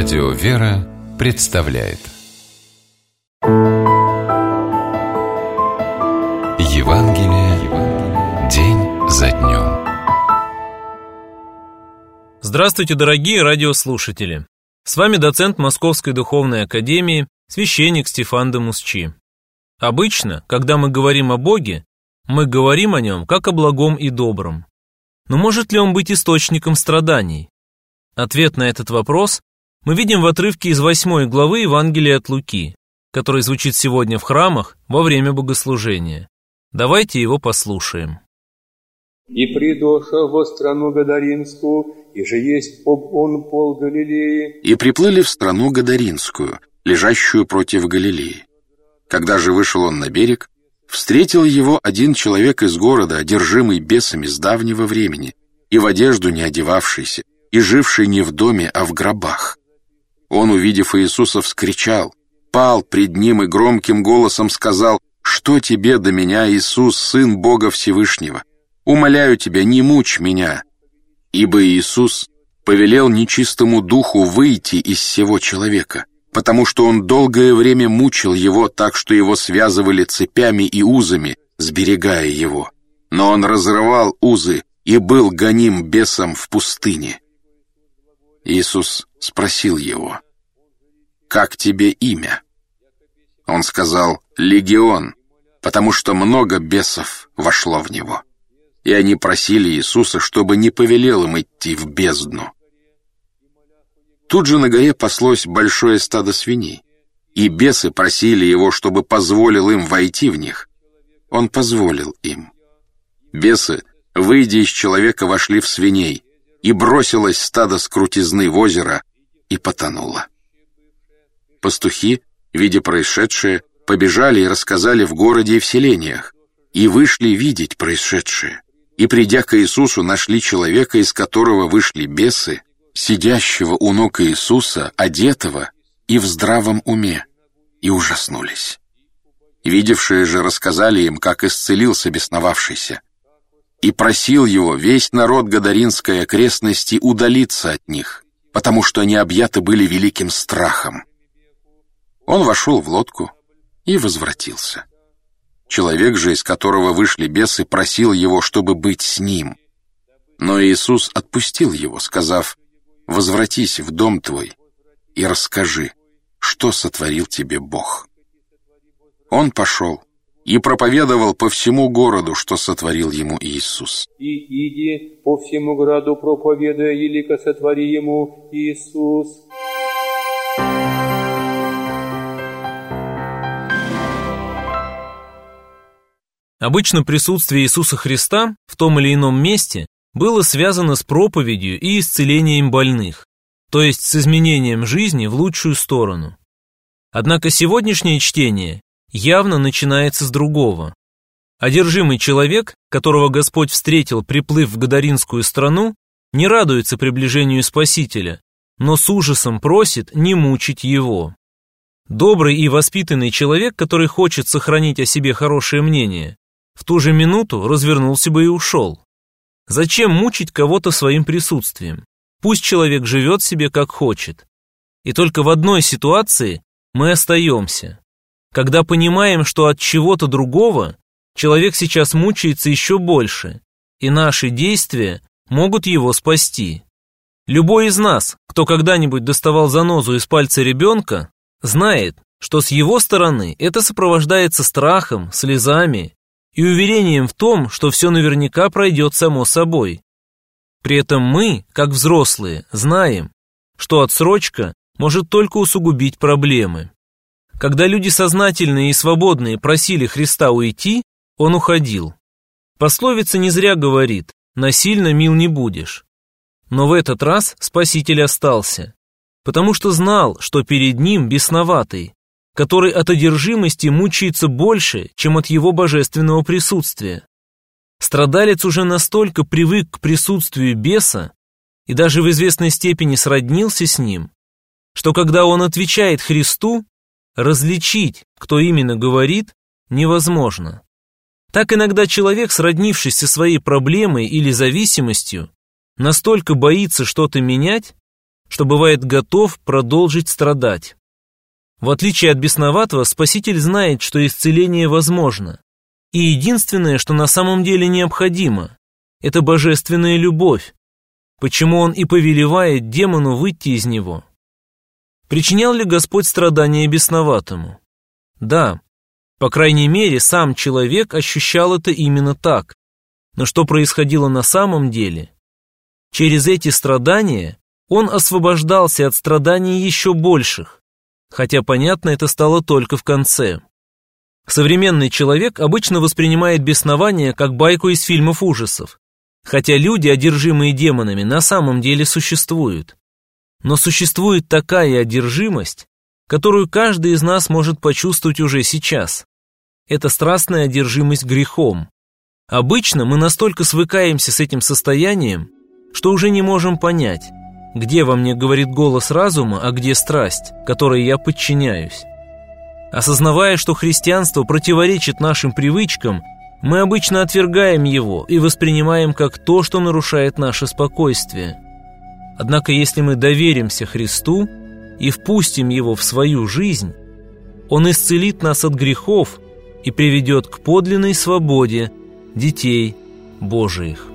Радио «Вера» представляет Евангелие день за днем. Здравствуйте, дорогие радиослушатели! С вами доцент Московской духовной академии, священник Стефан де Мусчи. Обычно, когда мы говорим о Боге, мы говорим о Нем как о благом и добром. Но может ли Он быть источником страданий? Ответ на этот вопрос мы видим в отрывке из 8 главы Евангелия от Луки, который звучит сегодня в храмах во время богослужения. Давайте его послушаем. «И придоша во страну Гадаринскую, и же есть он пол Галилеи». И приплыли в страну Гадаринскую, лежащую против Галилеи. Когда же вышел он на берег, встретил его один человек из города, одержимый бесами с давнего времени, и в одежду не одевавшийся, и живший не в доме, а в гробах. Он, увидев Иисуса, вскричал, пал пред ним и громким голосом сказал: «Что тебе до меня, Иисус, Сын Бога Всевышнего? Умоляю тебя, не мучь меня». Ибо Иисус повелел нечистому духу выйти из сего человека, потому что он долгое время мучил его так, что его связывали цепями и узами, сберегая его. Но он разрывал узы и был гоним бесом в пустыне. Иисус спросил его: «Как тебе имя?» Он сказал: «Легион», потому что много бесов вошло в него. И они просили Иисуса, чтобы не повелел им идти в бездну. Тут же на горе паслось большое стадо свиней, и бесы просили его, чтобы позволил им войти в них. Он позволил им. Бесы, выйдя из человека, вошли в свиней, и бросилось стадо с крутизны в озеро и потонуло. Пастухи, видя происшедшее, побежали и рассказали в городе и в селениях, и вышли видеть происшедшее. И, придя к Иисусу, нашли человека, из которого вышли бесы, сидящего у ног Иисуса, одетого и в здравом уме, и ужаснулись. Видевшие же рассказали им, как исцелился бесновавшийся. И просил его весь народ Гадаринской окрестности удалиться от них, потому что они объяты были великим страхом. Он вошел в лодку и возвратился. Человек же, из которого вышли бесы, просил его, чтобы быть с ним. Но Иисус отпустил его, сказав: «Возвратись в дом твой и расскажи, что сотворил тебе Бог». Он пошел и проповедовал по всему городу, что сотворил ему Иисус. «И иди по всему городу, проповедуя, елико сотвори ему Иисус». Обычно присутствие Иисуса Христа в том или ином месте было связано с проповедью и исцелением больных, то есть с изменением жизни в лучшую сторону. Однако сегодняшнее чтение явно начинается с другого. Одержимый человек, которого Господь встретил, приплыв в Гадаринскую страну, не радуется приближению Спасителя, но с ужасом просит не мучить его. Добрый и воспитанный человек, который хочет сохранить о себе хорошее мнение, в ту же минуту развернулся бы и ушел. Зачем мучить кого-то своим присутствием? Пусть человек живет себе как хочет. И только в одной ситуации мы остаемся. Когда понимаем, что от чего-то другого человек сейчас мучается еще больше, и наши действия могут его спасти. Любой из нас, кто когда-нибудь доставал занозу из пальца ребенка, знает, что с его стороны это сопровождается страхом, слезами и уверением в том, что все наверняка пройдет само собой. При этом мы, как взрослые, знаем, что отсрочка может только усугубить проблемы. Когда люди сознательные и свободные просили Христа уйти, Он уходил. Пословица не зря говорит: «Насильно мил не будешь». Но в этот раз Спаситель остался, потому что знал, что перед ним бесноватый, который от одержимости мучается больше, чем от его божественного присутствия. Страдалец уже настолько привык к присутствию беса и даже в известной степени сроднился с ним, что когда он отвечает Христу, различить, кто именно говорит, невозможно. Так иногда человек, сроднившись со своей проблемой или зависимостью, настолько боится что-то менять, что бывает готов продолжить страдать. В отличие от бесноватого, Спаситель знает, что исцеление возможно. И единственное, что на самом деле необходимо, это божественная любовь, почему Он и повелевает демону выйти из него. Причинял ли Господь страдания бесноватому? Да, по крайней мере, сам человек ощущал это именно так. Но что происходило на самом деле? Через эти страдания он освобождался от страданий еще больших, хотя, понятно, это стало только в конце. Современный человек обычно воспринимает беснование как байку из фильмов ужасов, хотя люди, одержимые демонами, на самом деле существуют. Но существует такая одержимость, которую каждый из нас может почувствовать уже сейчас. Это страстная одержимость грехом. Обычно мы настолько свыкаемся с этим состоянием, что уже не можем понять, где во мне говорит голос разума, а где страсть, которой я подчиняюсь. Осознавая, что христианство противоречит нашим привычкам, мы обычно отвергаем его и воспринимаем как то, что нарушает наше спокойствие. Однако, если мы доверимся Христу и впустим Его в свою жизнь, Он исцелит нас от грехов и приведет к подлинной свободе детей Божиих.